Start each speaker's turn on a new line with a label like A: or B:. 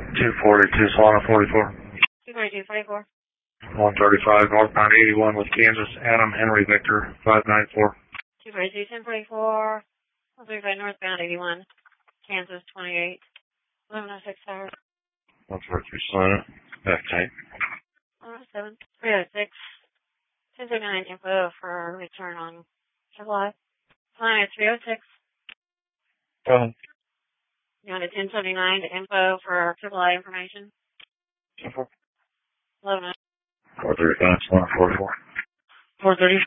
A: 242 Solana 44.
B: 242-44.
A: 135 northbound 81 with Kansas, Adam Henry Victor 594.
B: 242-1044. 135 northbound 81, Kansas 28. 1106 Tower.
A: 143 Solana. Back tight.
B: 107. 306. 1039 info for return on July. Line 306.
A: Go ahead.
B: You wanted 1079 info for AAA information. 11.
A: 435 Solana 44.
B: 430.